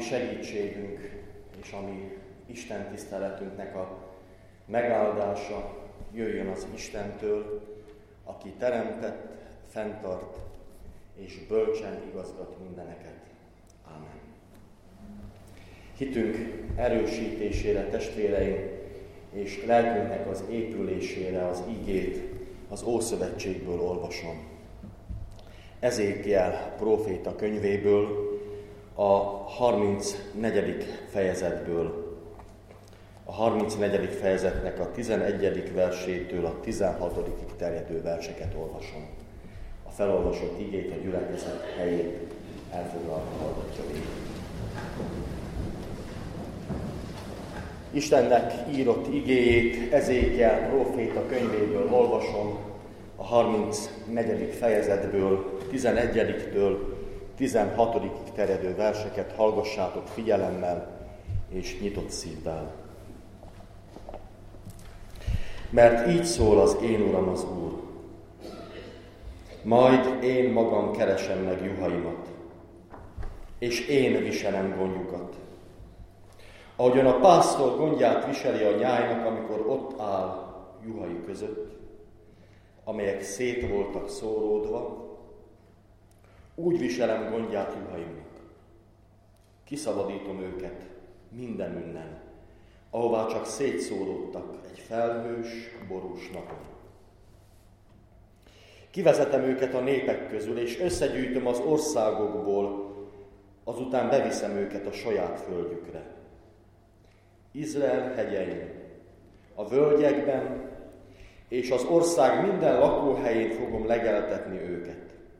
segítségünk és a mi Isten tiszteletünknek a megáldása jöjjön az Istentől, aki teremtett, fenntart és bölcsen igazgat mindeneket. Ámen. Hitünk erősítésére, testvéreim, és lelkünknek az épülésére az igét az Ószövetségből olvasom. Ezékiel próféta könyvéből, a 34. fejezetből. A 34. fejezetnek a 11. versétől a 16. terjedő verseket olvasom. A felolvasott igét a gyülekezet helyét elfoglalva hallgatja végig. Istennek írott igéjét Ezékiel próféta könyvéből olvasom, a 34. fejezetből 11-től 16. terjedő verseket hallgassátok figyelemmel és nyitott szívvel. Mert így szól az én Uram az Úr. Majd én magam keresem meg juhaimat, és én viselem gondjukat. Ahogyan a pásztor gondját viseli a nyájnak, amikor ott áll juhai között, amelyek szét voltak szóródva, úgy viselem gondját juhaimnak. Kiszabadítom őket mindenünnen, ahová csak szétszóródtak egy felhős, borús napon. Kivezetem őket a népek közül, és összegyűjtöm az országokból, azután beviszem őket a saját földjükre. Izrael hegyein, a völgyekben és az ország minden lakóhelyén fogom legeltetni őket.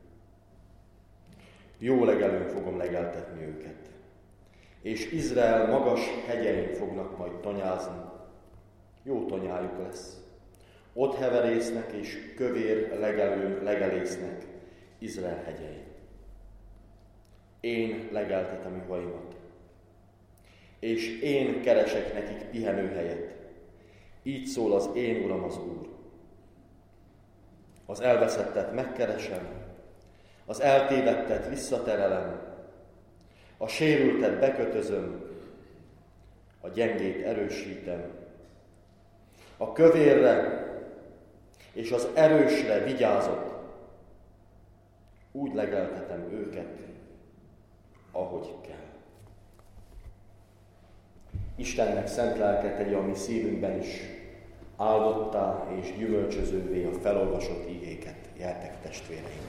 Jó legelőn fogom legeltetni őket. És Izrael magas hegyein fognak majd tanyázni. Jó tanyájuk lesz. Ott heverésznek és kövér legelőn legelésznek Izrael hegyein. Én legeltetem juhaimat. És én keresek nekik pihenőhelyet. Így szól az én Uram az Úr. Az elveszettet megkeresem, az eltévedtet visszaterelem, a sérültet bekötözöm, a gyengét erősítem, a kövérre és az erősre vigyázok, úgy legeltetem őket, ahogy kell. Istennek szent lelke tegye a mi szívünkben is áldottá és gyümölcsözővé a felolvasott igéket. Gyertek, testvéreim!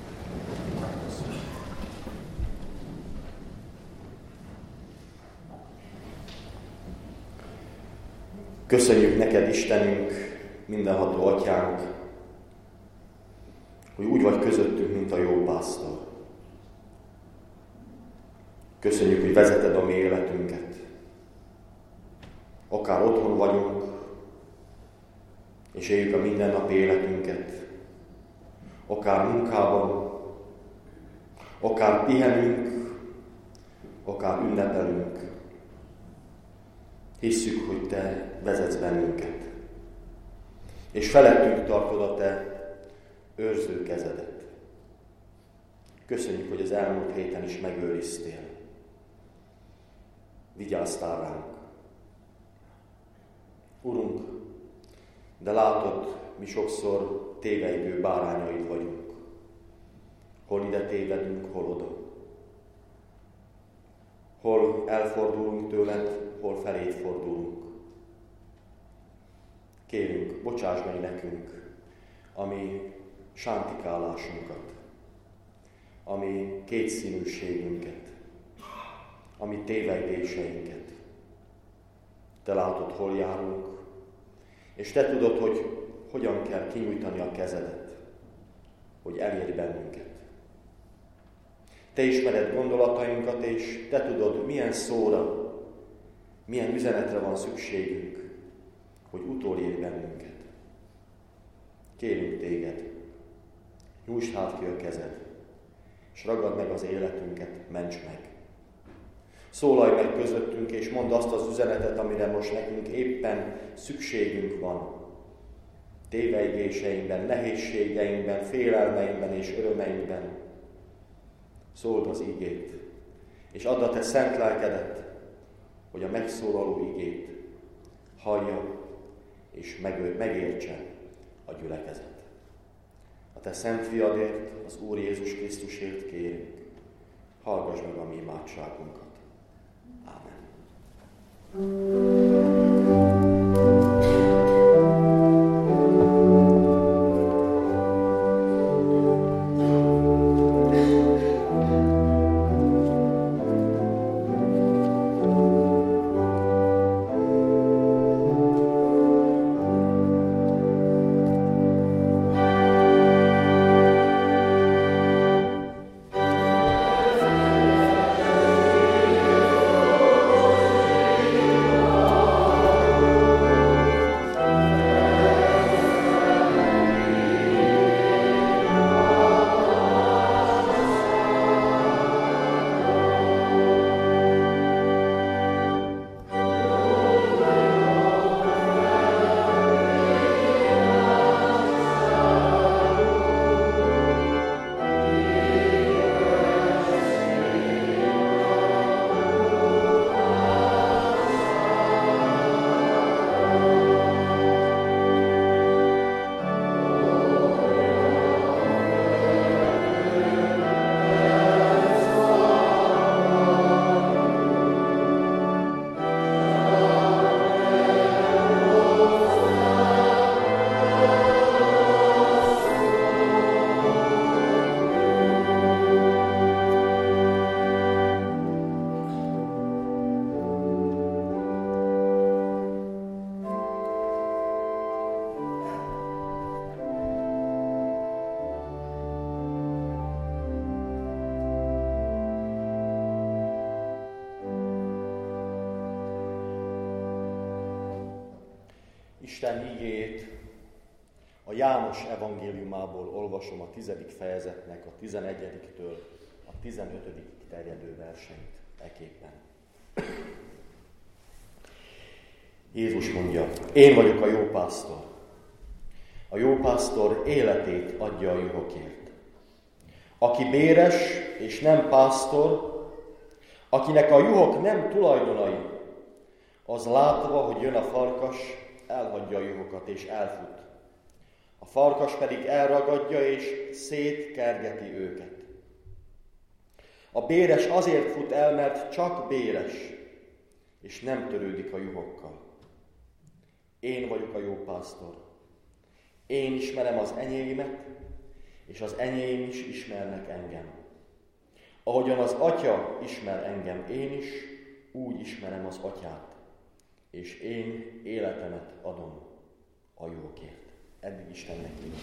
Köszönjük neked, Istenünk, mindenható Atyánk, hogy úgy vagy közöttünk, mint a jó pásztor. Köszönjük, hogy vezeted a mi életünket. Akár otthon vagyunk, és éljük a mindennapi életünket, akár munkában, akár pihenünk, akár ünnepelünk. Hisszük, hogy te vezetsz bennünket, és felettünk tartod a te őrző kezedet. Köszönjük, hogy az elmúlt héten is megőriztél. Vigyáztál ránk. Urunk, de látod, mi sokszor téveidő bárányaid vagyunk. Hol ide tévedünk, hol oda. Hol elfordulunk tőled, hol feléd fordulunk. Kérünk, bocsáss meg nekünk a mi sántikálásunkat, a mi kétszínűségünket, a mi tévedéseinket. Te látod, hol járunk, és te tudod, hogy hogyan kell kinyújtani a kezedet, hogy elérj bennünket. Te ismered gondolatainkat, és te tudod, milyen szóra, milyen üzenetre van szükségünk, hogy utolérj bennünket. Kérünk téged, nyújtsd hát ki a kezed, és ragad meg az életünket, ments meg. Szólalj meg közöttünk, és mondd azt az üzenetet, amire most nekünk éppen szükségünk van. Tévejgéseinkben, nehézségeinkben, félelmeinkben és örömeinkben. Szóld az ígét, és add a te szent lelkedet, hogy a megszólaló igét hallja és megértse a gyülekezet. A te szent fiadért, az Úr Jézus Krisztusért kérünk, hallgass meg a mi imádságunkat. Ámen. Isten igéjét a János evangéliumából olvasom a 10. fejezetnek a 11-től a 15. terjedő versenyt eképpen. Jézus mondja, én vagyok a jó pásztor. A jó pásztor életét adja a juhokért. Aki béres és nem pásztor, akinek a juhok nem tulajdonai, az látva, hogy jön a farkas, elhagyja a juhokat és elfut. A farkas pedig elragadja és szétkergeti őket. A béres azért fut el, mert csak béres, és nem törődik a juhokkal. Én vagyok a jó pásztor. Én ismerem az enyéimet, és az enyém is ismernek engem. Ahogyan az Atya ismer engem, én is úgy ismerem az Atyát, és én életemet adom a jókért. Eddig Istennek írjuk.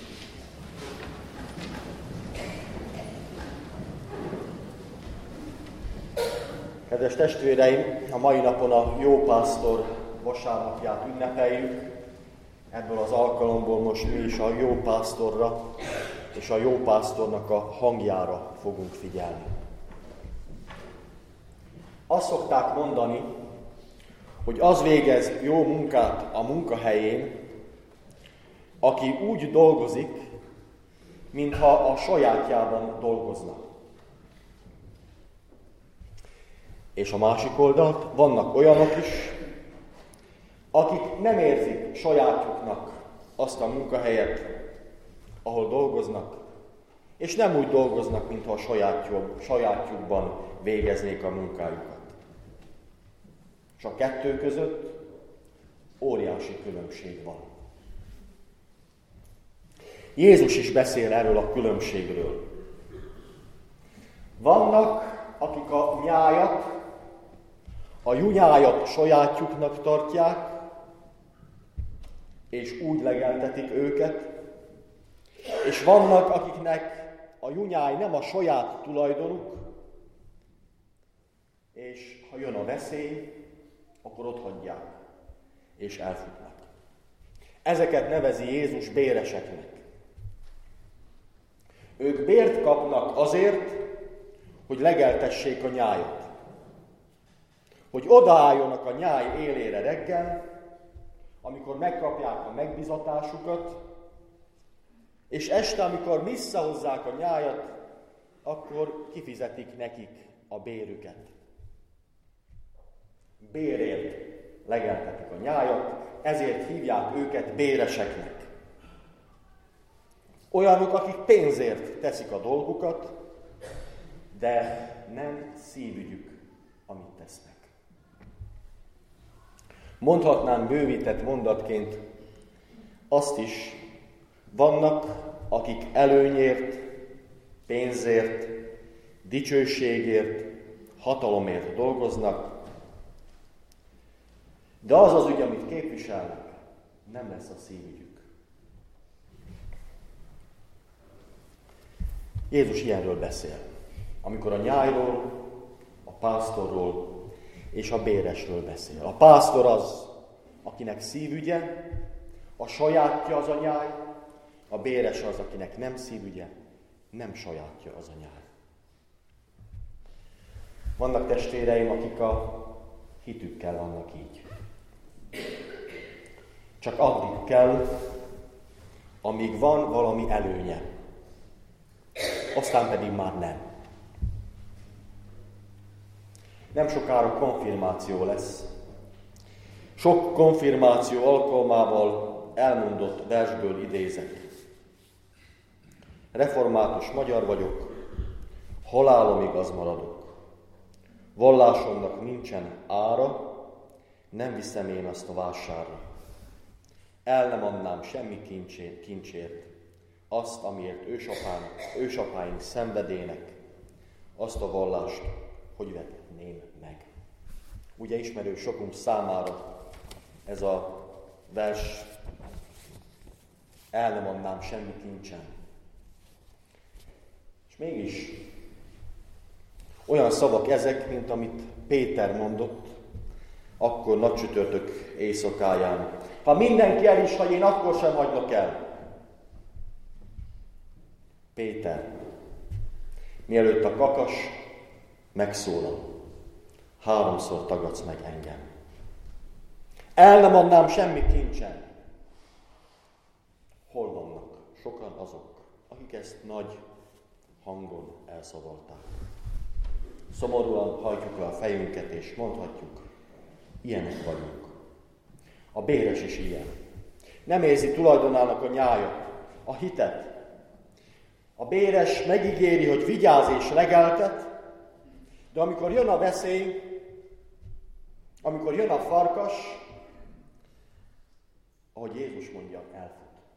Kedves testvéreim, a mai napon a jó pásztor vasárnapját ünnepeljük. Ebből az alkalomból most mi is a jó pásztorra és a jó pásztornak a hangjára fogunk figyelni. Azt szokták mondani, hogy az végez jó munkát a munkahelyén, aki úgy dolgozik, mintha a sajátjában dolgozna. És a másik oldalt vannak olyanok is, akik nem érzik sajátjuknak azt a munkahelyet, ahol dolgoznak, és nem úgy dolgoznak, mintha a sajátjukban végeznék a munkájukat. És a kettő között óriási különbség van. Jézus is beszél erről a különbségről. Vannak, akik a nyájat, a junyájat sajátjuknak tartják, és úgy legeltetik őket, és vannak, akiknek a junyáj nem a saját tulajdonuk, és ha jön a veszély, akkor otthagyják, és elfutnak. Ezeket nevezi Jézus béreseknek. Ők bért kapnak azért, hogy legeltessék a nyájat. Hogy odaálljonak a nyáj élére reggel, amikor megkapják a megbizatásukat, és este, amikor visszahozzák a nyájat, akkor kifizetik nekik a bérüket. bérért legeltetik a nyájat, ezért hívják őket béreseknek. Olyanok, akik pénzért teszik a dolgukat, de nem szívügyük, amit tesznek. Mondhatnám bővített mondatként azt is, vannak, akik előnyért, pénzért, dicsőségért, hatalomért dolgoznak, de az az ügy, amit képviselnek, nem lesz a szívügyük. Jézus ilyenről beszél, amikor a nyájról, a pásztorról és a béresről beszél. A pásztor az, akinek szívügye, a sajátja az a nyáj, a béres az, akinek nem szívügye, nem sajátja az a nyáj. Vannak testvéreim, akik a hitükkel vannak így. Csak addig kell, amíg van valami előnye. Aztán pedig már nem. Nem sokára konfirmáció lesz. Sok konfirmáció alkalmával elmondott versből idézek. Református magyar vagyok, halálomig az maradok. Vallásomnak nincsen ára, nem viszem én azt a vásárra. El nem adnám semmi kincsért, azt, amiért ősapáink szenvedének, azt a vallást, hogy vetném meg. Ugye ismerő sokunk számára ez a vers, el nem adnám semmi kincsen. És mégis olyan szavak ezek, mint amit Péter mondott, akkor nagycsütörtök éjszakáján. Ha mindenki el is hagy, én akkor sem hagylak el. Péter, mielőtt a kakas megszólal, 3-szor tagadsz meg engem. El nem adnám semmi kincsen. Hol vannak sokan azok, akik ezt nagy hangon elszavalták? Szomorúan hajtjuk le a fejünket, és mondhatjuk, ilyenek vagyunk. A béres is ilyen. Nem érzi tulajdonának a nyájat, a hitet. A béres megígéri, hogy vigyáz és legeltet, de amikor jön a veszély, amikor jön a farkas, ahogy Jézus mondja, elfut.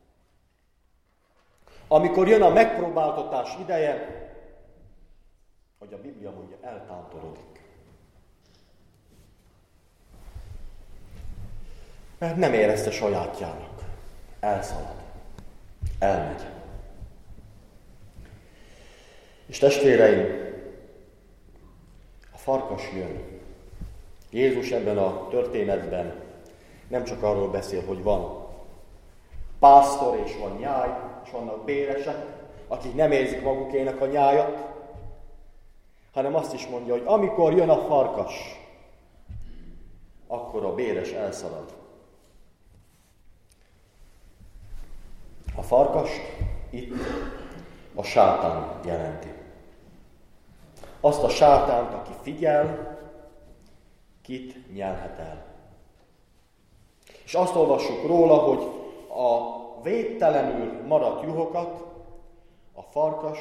Amikor jön a megpróbáltatás ideje, hogy a Biblia mondja, eltántorodik. Mert nem érezte sajátjának. Elszalad. Elmegy. És testvéreim, a farkas jön. Jézus ebben a történetben nem csak arról beszél, hogy van pásztor és van nyáj, és vannak béresek, akik nem érzik magukének a nyájat, hanem azt is mondja, hogy amikor jön a farkas, akkor a béres elszalad. A farkast itt a sátán jelenti. Azt a sátánt, aki figyel, kit nyelhet el. És azt olvassuk róla, hogy a védtelenül maradt juhokat a farkas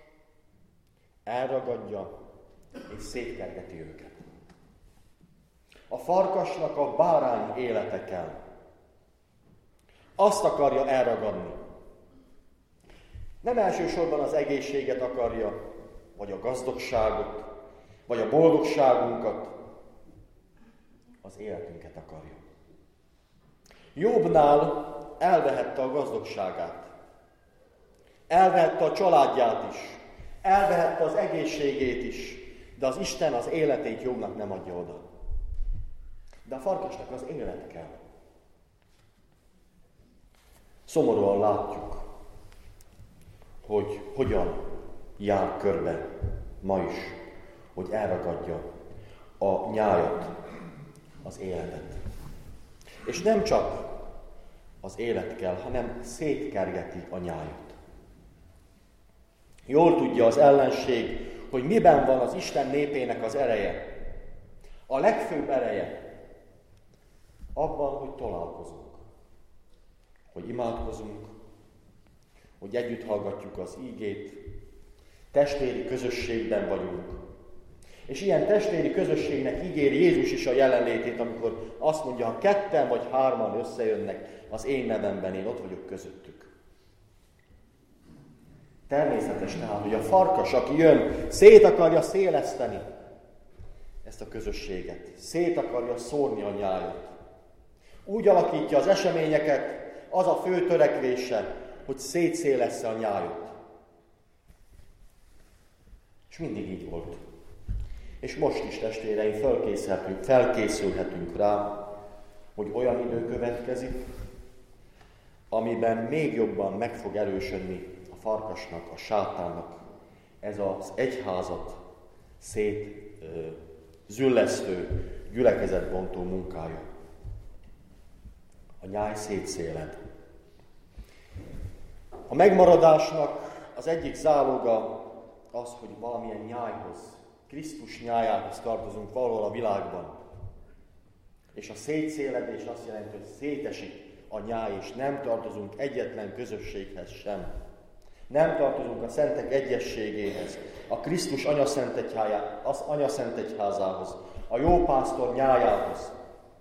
elragadja és szétkergeti őket. A farkasnak a bárány élete kell. Azt akarja elragadni. Nem elsősorban az egészséget akarja, vagy a gazdagságot, vagy a boldogságunkat, az életünket akarja. Jobbnál elvehette a gazdagságát, elvehette a családját is, elvehette az egészségét is, de az Isten az életét Jobbnak nem adja oda. De a farkasnak az élet kell. Szomorúan látjuk, hogy hogyan jár körbe ma is, hogy elragadja a nyájat, az életet. És nem csak az élet kell, hanem szétkergeti a nyájat. Jól tudja az ellenség, hogy miben van az Isten népének az ereje. A legfőbb ereje abban, hogy találkozunk, hogy imádkozunk, hogy együtt hallgatjuk az ígét, testvéri közösségben vagyunk. És ilyen testvéri közösségnek ígéri Jézus is a jelenlétét, amikor azt mondja, ha 2 vagy 3 összejönnek az én nevemben, én ott vagyok közöttük. Természetes tehát, hogy a farkas, aki jön, szét akarja széleszteni ezt a közösséget. Szét akarja szórni a nyájat. Úgy alakítja az eseményeket, az a fő törekvése, hogy szétszélessze a nyájat. És mindig így volt. És most is, testvéreim, felkészülhetünk rá, hogy olyan idő következik, amiben még jobban meg fog erősödni a farkasnak, a sátánnak ez az egyházat züllesztő, gyülekezetbontó munkája. A nyáj szétszéled. A megmaradásnak az egyik záloga az, hogy valamilyen nyájhoz, Krisztus nyájához tartozunk valahol a világban. És a szétszéledés azt jelenti, hogy szétesik a nyáj, és nem tartozunk egyetlen közösséghez sem. Nem tartozunk a szentek egyességéhez, a Krisztus anyaszentegyházához, a jó pásztor nyájához.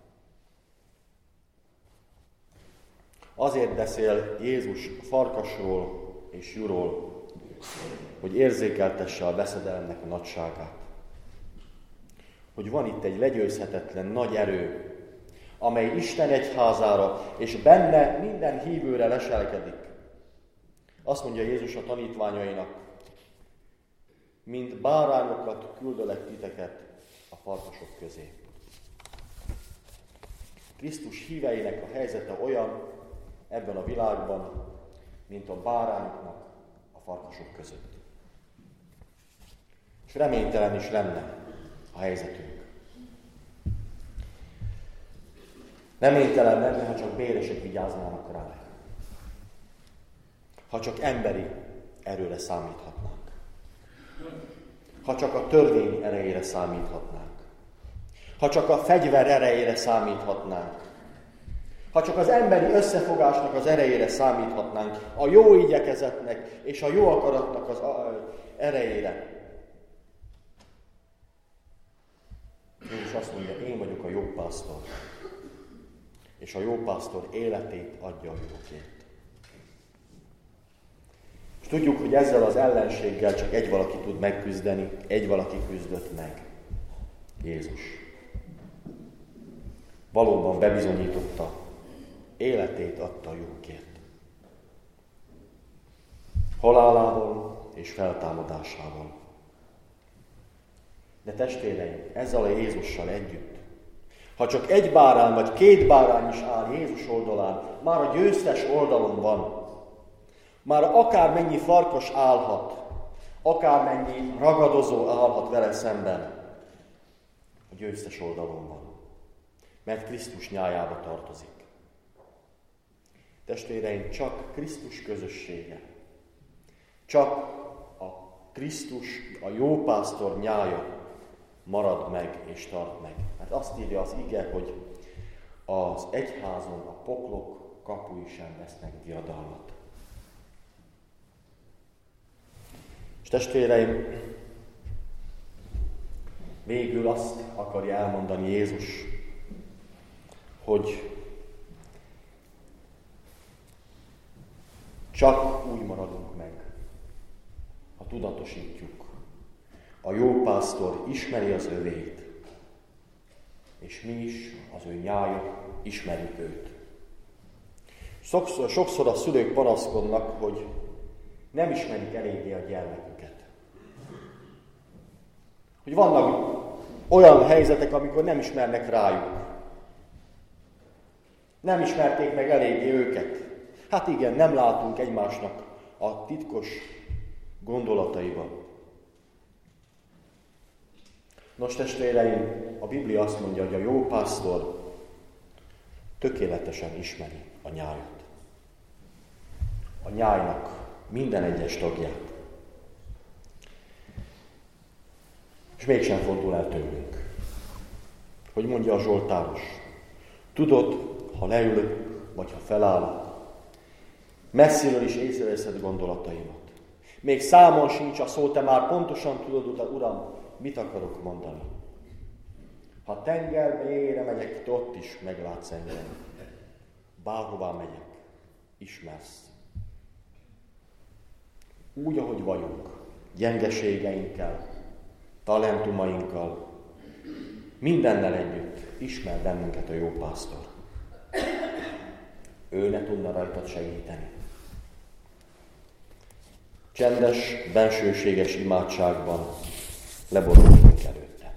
Azért beszél Jézus farkasról és juhról, hogy érzékeltesse a veszedelemnek a nagyságát. Hogy van itt egy legyőzhetetlen nagy erő, amely Isten egyházára és benne minden hívőre leselkedik. Azt mondja Jézus a tanítványainak, mint bárányokat küldölek titeket a farkasok közé. Krisztus híveinek a helyzete olyan ebben a világban, mint a bárányoknak a farkasok között. És reménytelen is lenne a helyzetünk. Reménytelen lenne, ha csak béresek vigyáznának rá. Ha csak emberi erőre számíthatnánk. Ha csak a törvény erejére számíthatnánk. Ha csak a fegyver erejére számíthatnánk. Ha csak az emberi összefogásnak az erejére számíthatnánk, a jó igyekezetnek és a jó akaratnak az erejére. Jézus azt mondja, én vagyok a jó pásztor, és a jó pásztor életét adja a jókért. És tudjuk, hogy ezzel az ellenséggel csak egy valaki tud megküzdeni, egy valaki küzdött meg. Jézus. Valóban bebizonyította, életét adta a jókért. Halálával és feltámadásával. De testvéreim, ezzel a Jézussal együtt, ha csak egy bárány vagy 2 bárány is áll Jézus oldalán, már a győztes oldalon van. Már akármennyi farkas állhat, akármennyi ragadozó állhat vele szemben, a győztes oldalon van. Mert Krisztus nyájába tartozik. Testvéreim, csak Krisztus közössége, csak a Krisztus, a jó pásztor nyája marad meg és tart meg. Mert azt írja az ige, hogy az egyházon a poklok kapui sem vesznek diadalmat. És testvéreim, végül azt akarja elmondani Jézus, hogy csak úgy maradunk meg, ha tudatosítjuk. A jó pásztor ismeri az övét, és mi is, az ő nyája, ismerjük őt. Sokszor a szülők panaszkodnak, hogy nem ismerik eléggé a gyermeküket. Hogy vannak olyan helyzetek, amikor nem ismernek rájuk. Nem ismerték meg eléggé őket. Hát igen, nem látunk egymásnak a titkos gondolataiban. Nos, testvéreim, a Biblia azt mondja, hogy a jó pásztor tökéletesen ismeri a nyájat. A nyájnak minden egyes tagját. És mégsem fordul el tőlünk. hogy mondja a zsoltáros, tudod, ha leülök, vagy ha felállok, messziről is észreveszed gondolataimat. Még számon sincs a szó, te már pontosan tudod, Uram, mit akarok mondani. Ha tenger mélyére megyek, te ott is meglátsz engem. Bárhová megyek, ismersz. Úgy, ahogy vagyunk, gyengeségeinkkel, talentumainkkal, mindennel együtt ismer bennünket a jó pásztor. Ő ne tudna rajtad segíteni. Csendes, bensőséges imádságban leborulunk előtte.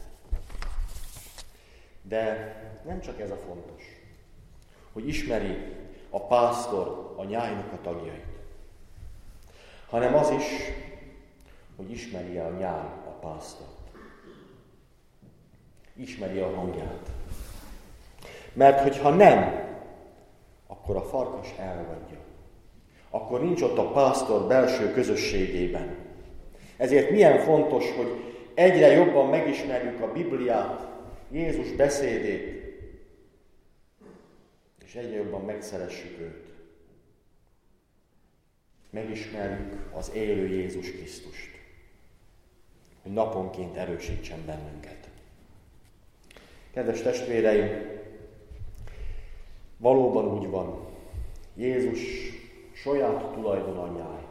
De nem csak ez a fontos, hogy ismeri a pásztor a nyájnak a tagjait, hanem az is, hogy ismeri a nyáj a pásztort. Ismeri a hangját. Mert hogyha nem, akkor a farkas elragadja. Akkor nincs ott a pásztor belső közösségében. Ezért milyen fontos, hogy egyre jobban megismerjük a Bibliát, Jézus beszédét, és egyre jobban megszeressük őt. Megismerjük az élő Jézus Krisztust, hogy naponként erősítsen bennünket. Kedves testvéreim, valóban úgy van, Jézus saját tulajdon a nyáj.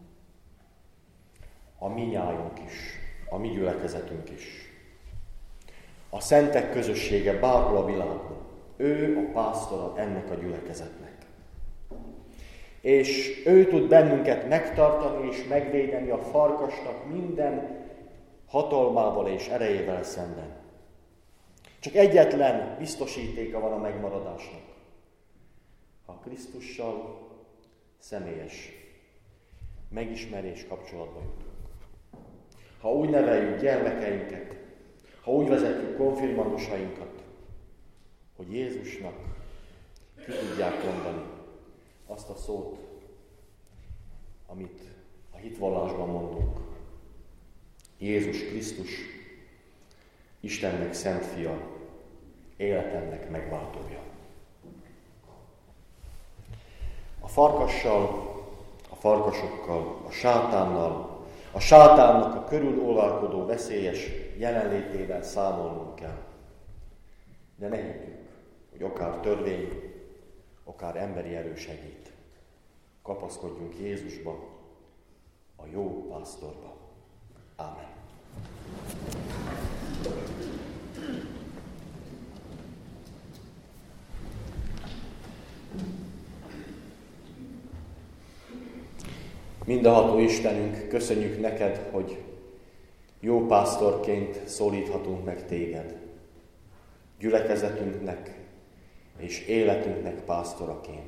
A mi nyájunk is, a mi gyülekezetünk is. A szentek közössége bárhol a világon. Ő a pásztora ennek a gyülekezetnek. És ő tud bennünket megtartani és megvédeni a farkasnak minden hatalmával és erejével szemben. Csak egyetlen biztosítéka van a megmaradásnak. Ha Krisztussal személyes megismerés kapcsolatba jutunk. Ha úgy neveljük gyermekeinket, ha úgy vezetjük konfirmandusainkat, hogy Jézusnak ki tudják mondani azt a szót, amit a hitvallásban mondunk. Jézus Krisztus, Istennek szent fia, életemnek megváltója. A farkassal, a farkasokkal, a sátánnal, a sátánnak a körülolválkodó veszélyes jelenlétével számolnunk kell. De ne higgyük, hogy akár törvény, akár emberi erő segít. Kapaszkodjunk Jézusba, a jó pásztorba. Ámen. Mindenható Istenünk, köszönjük neked, hogy jó pásztorként szólíthatunk meg téged. Gyülekezetünknek és életünknek pásztoraként.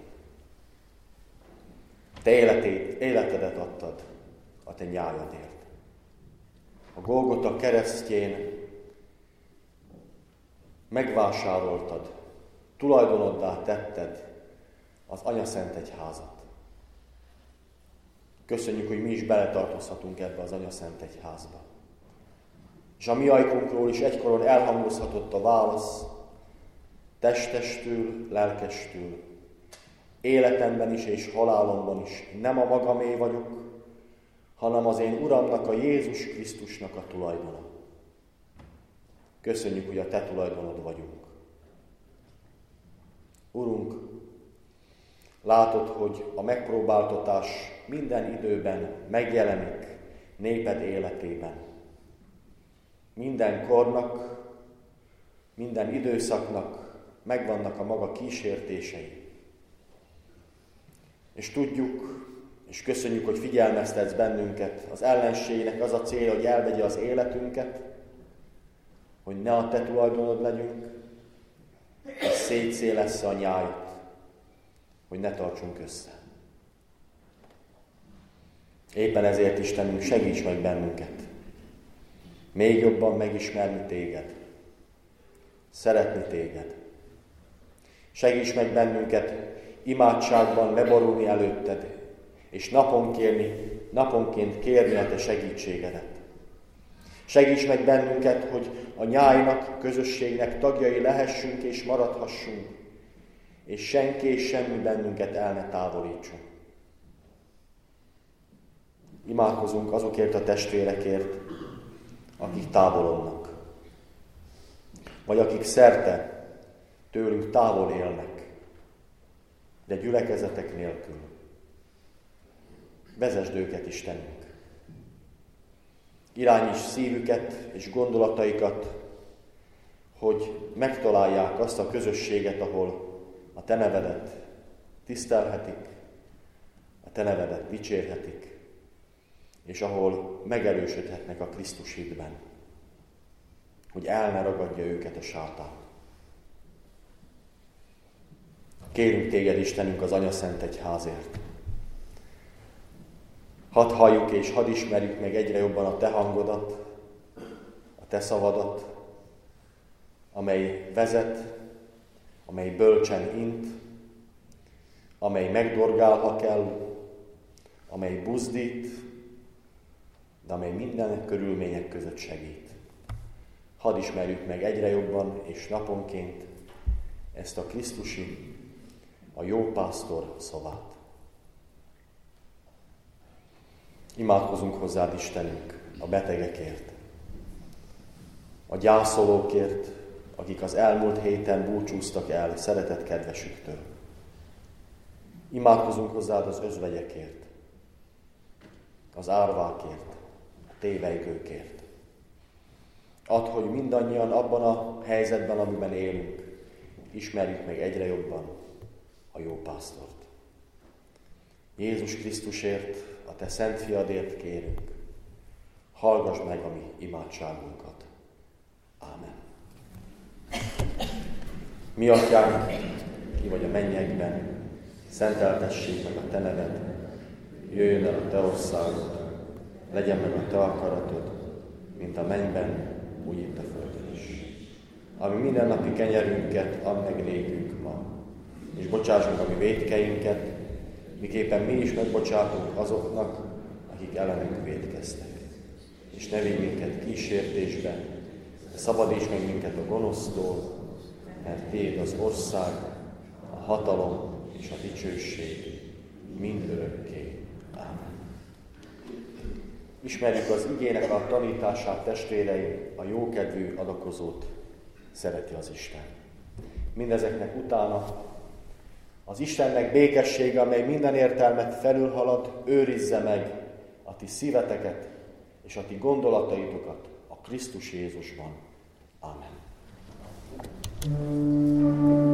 Te életedet adtad a te nyájadért. A Golgota keresztjén megvásároltad, tulajdonoddá tetted az Anyaszent Egyházat. Köszönjük, hogy mi is beletartozhatunk ebbe az Anyaszent Egyházba. És a mi ajkunkról is egykoron elhangozhatott a válasz, testestül, lelkestül, életemben is és halálomban is nem a magamé vagyok, hanem az én Uramnak, a Jézus Krisztusnak a tulajdona. Köszönjük, hogy a te tulajdonod vagyunk. Urunk, látod, hogy a megpróbáltatás minden időben megjelenik néped életében. Minden kornak, minden időszaknak megvannak a maga kísértései. És tudjuk, és köszönjük, hogy figyelmeztetsz bennünket. Az ellenségnek az a célja, hogy elvegye az életünket, hogy ne a te tulajdonod legyünk, és szétszélessze a nyájat, hogy ne tartsunk össze. Éppen ezért, Istenünk, segíts meg bennünket még jobban megismerni téged, szeretni téged. Segíts meg bennünket imádságban leborulni előtted, és naponként kérni a te segítségedet. Segíts meg bennünket, hogy a nyájnak, közösségnek tagjai lehessünk és maradhassunk, és senki és semmi bennünket el ne távolítson. Imádkozunk azokért a testvérekért, akik távolodnak, vagy akik szerte tőlünk távol élnek, de gyülekezetek nélkül. Vezesd őket, Istenünk! Irányíts szívüket és gondolataikat, hogy megtalálják azt a közösséget, ahol a Te nevedet tisztelhetik, a Te nevedet dicsérhetik, és ahol megerősödhetnek a Krisztus hitben, hogy el ne ragadja őket a sátán. Kérünk Téged, Istenünk, az Anyaszent Egyházért. Hadd halljuk és hadd ismerjük meg egyre jobban a Te hangodat, a Te szavadat, amely vezet, amely bölcsen int, amely megdorgál, ha kell, amely buzdít, de amely minden körülmények között segít. Hadd ismerjük meg egyre jobban és naponként ezt a Krisztusi, a jó pásztor szavát. Imádkozunk hozzád, Istenünk, a betegekért, a gyászolókért, akik az elmúlt héten búcsúztak el szeretett kedvesüktől. Imádkozunk hozzád az özvegyekért, az árvákért, a tévejgőkért. Add, hogy mindannyian abban a helyzetben, amiben élünk, ismerjük meg egyre jobban a jó pásztort. Jézus Krisztusért, a Te szent fiadért kérünk, hallgass meg a mi imádságunkat. Ámen. Mi Atyánk, ki vagy a mennyekben, szenteltessék meg a Te neved, jöjjön el a Te országod, legyen meg a Te akaratod, mint a mennyben, úgy itt a földön is. Ami mindennapi kenyerünket add meg nékünk ma, és bocsáss meg a mi vétkeinket, miképpen mi is megbocsátunk azoknak, akik ellenünk vétkeztek. És ne vigy minket kísértésbe, de szabadíts meg minket a gonosztól, mert Tiéd az ország, a hatalom és a dicsőség mindörökké. Ámen. Ismerjük az igének a tanítását, testvéreim, a jókedvű adakozót szereti az Isten. Mindezeknek utána az Istennek békessége, amely minden értelmet felülhalad, őrizze meg a ti szíveteket és a ti gondolataitokat a Krisztus Jézusban. Ámen.